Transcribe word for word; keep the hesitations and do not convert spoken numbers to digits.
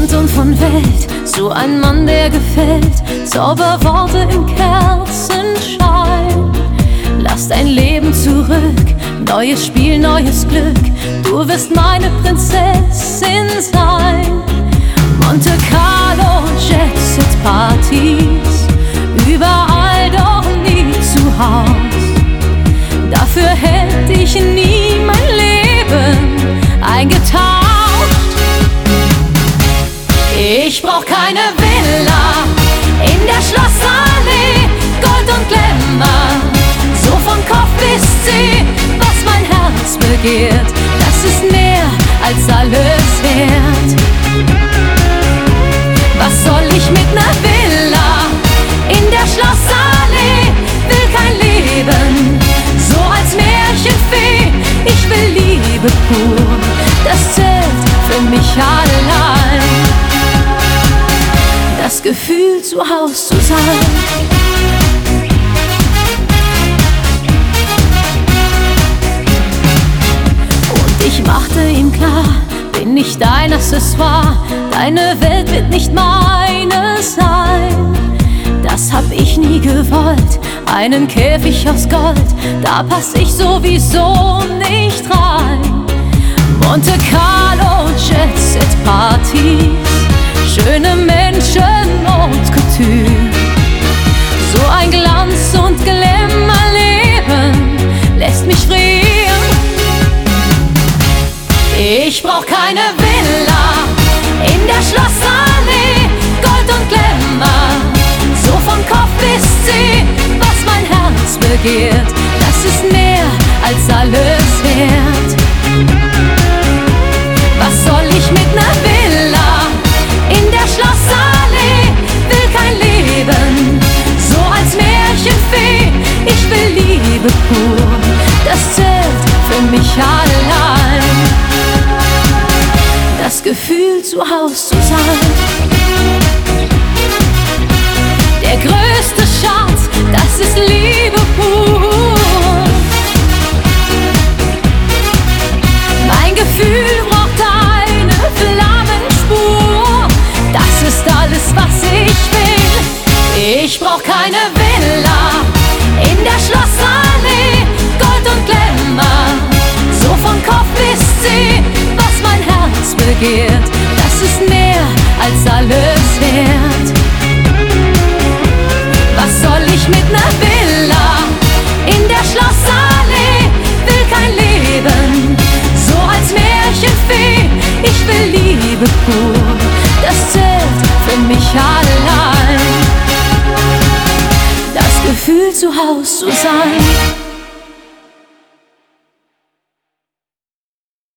Kind und von Welt, so ein Mann, der gefällt. Zauberworte im Kerzenschein. Lass dein Leben zurück, neues Spiel, neues Glück. Du wirst meine Prinzessin sein. Monte Carlo, Jet-Set-Partys, überall doch nie zu Haus. Dafür hätte ich nie mein Leben eingetauscht. Ich brauch keine Villa in der Schlossallee, Gold und Glamour, so von Kopf bis Zeh. Was mein Herz begehrt, das ist mehr als alles wert. Was soll ich mit ner Villa in der Schlossallee? Will kein Leben, so als Märchenfee. Ich will Liebe pur, das zählt für mich allein. Das Gefühl, zu Haus zu sein. Und ich machte ihm klar, bin nicht dein Accessoire, deine Welt wird nicht meine sein. Das hab ich nie gewollt, einen Käfig aus Gold, da pass ich sowieso nicht rein. Monte Carlo, Jet-Set-Partys, schöne Menschen und Couture, so ein Glanz und Glamour-Leben lässt mich frieren. Ich brauch keine Villa in der Schlossallee, Gold und Glamour, so von Kopf bis Zeh. Was mein Herz begehrt, das ist mehr als alles wert. Was soll ich mit ner Villa in der Schlossallee? Will kein Leben, so als Märchenfee. Ich will Liebe pur, das zählt für mich allein. Das Gefühl, zu Haus zu sein. Der größte Schatz, das ist Liebe pur. Mein Gefühl braucht eine Flammenspur. Das ist alles, was ich will. Ich brauch keine Villa in der Schlossallee, Gold und Glamour, so von Kopf bis Zeh. Was mein Herz begehrt, das ist mehr als alles wert. Was soll ich mit ner Villa in der Schlossallee? Will kein Leben, so als Märchenfee. Ich will Liebe pur, das zählt für mich allein. Das Gefühl, zu Haus zu sein.